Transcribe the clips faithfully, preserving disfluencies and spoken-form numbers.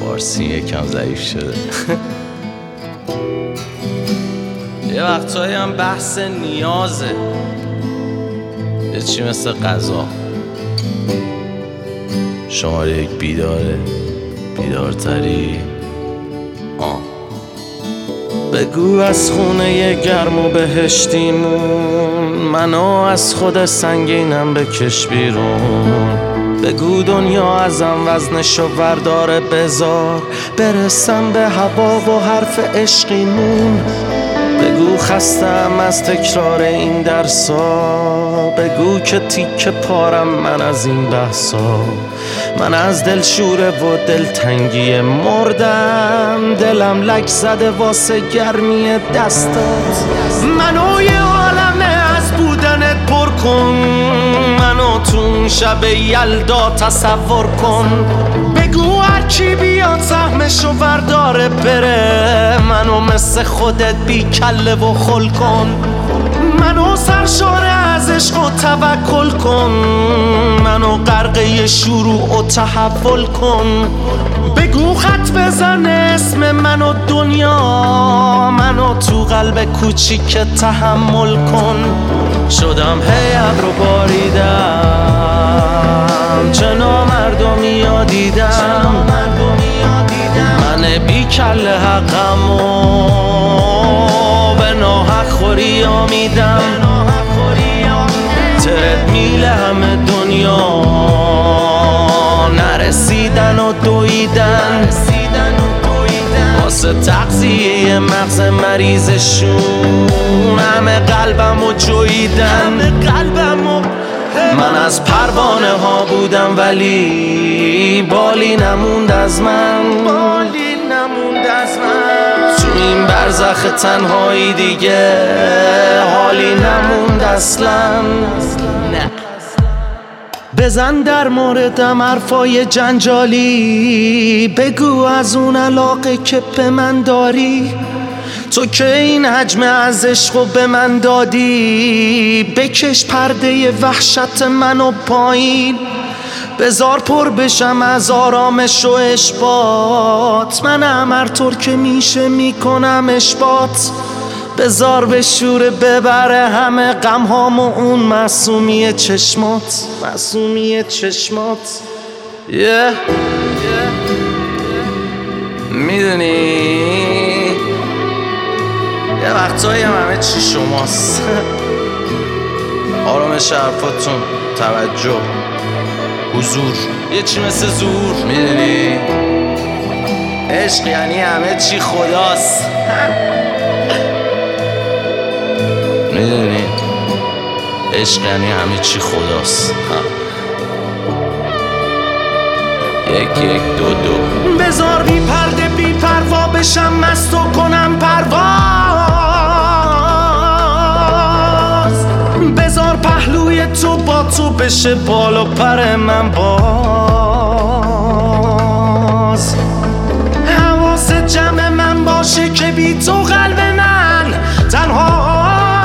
فارسی یکم ضعیف شده. یه وقتایی هم بحث نیازه، یه چی مثل غذا. شماره یک بیداره، بیدارتری. آه بگو از خونه گرم و بهشتیمون، منو از خود سنگینم بکش بیرون. بگو دنیا ازم وزنشو ورداره، بذار برسم به هوا و حرف عشقیمون. بگو خستم از تکرار این درسا، بگو که تیکه پارم من از این بحثا. من از دل شوره و دلتنگی مردم، دلم لک زده واسه گرمی دستات. منو یه عالمه از بودنت پر کن، منو تو شب یلدا تصور کن. بگو هرکی بیاد سهمشو ورداره بره، منو مثل خودت بی کله و خل کن. منو سرشاره از عشق و توکل کن، منو غرقه شروع و تحول کن. بگو خط بزن اسم منو دنیا، منو تو قلب کوچیک تحمل کن. شدم هی ابرو باریدم، چه نامردمی ها دیدم. من بی کله حقم و به ناحق خوری ها میدم. ترد میله همه دنیا نرسیدن و دویدن، واسه تغذیه مغز مریضشون همه قلبم و جویدن. من از پروانه ها بودم ولی بالی نموند از من. تو این برزخ تنهایی دیگه حالی نموند اصلا. بزن در موردم حرفای جنجالی، بگو از اون علاقه که به من داری. تو که این حجم از عشقو به من دادی، بکش پرده وحشت منو پایین. بذار پر بشم از آرامش و اشباط، منم هر طور که میشه میکنم اشباط. بذار به شوره ببره همه غم هام و اون معصومی چشمات، معصومی چشمات. yeah. yeah. میدونی یه وقتایی هم همه چی شماست. آرامش حرفاتون، توجه، حضور، یه چی مثل زور. میدونی عشق یعنی همه چی خداست. میدونی عشق یعنی همه چی خداست. یک یک دو دو. بذار بی پرده بی پروا بشم، مست و کنم پرواز. بذار پهلوی تو با تو بشه بال و پر من باز. حواس جمع من باشه که بی تو قلب من تنهاست.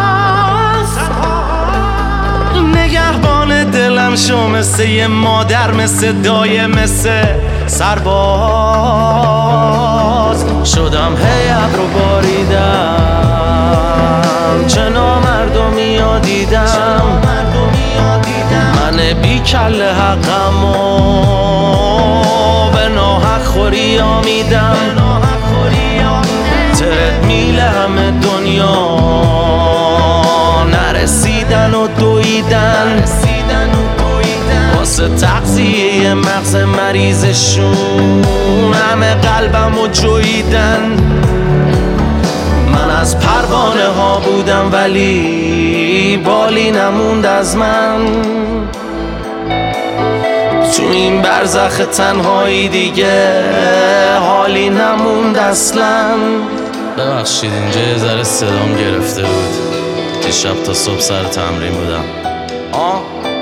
نگهبان دلم شو مثل یه مادر، مثل دایه، مثل سرباز. شدم هی ابرو باریدم، چه نامردمی ها دیدم. من بی کله حقم و به ناحق خوری ها میدم. ترد میله همه دنیا نرسیدن و دویدن، واسه تغذیه مغز مریضشون همه قلبم و جویدن. من از پروانه ها بودم ولی بالی نموند از من. تو این برزخ تنهایی دیگه حالی نموند اصلا. ببخشید اینجا یه ذره صدام گرفته بود، دیشب تا صبح سر تمرین بودم. آه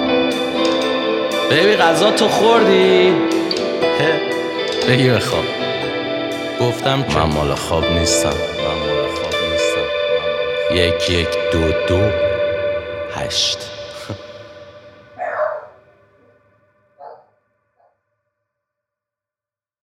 بیبی غذا تو خوردی؟ بگی بخواب. گفتم که من مال خواب نیستم، من مال خواب نیستم. یک یک دو دو هشت.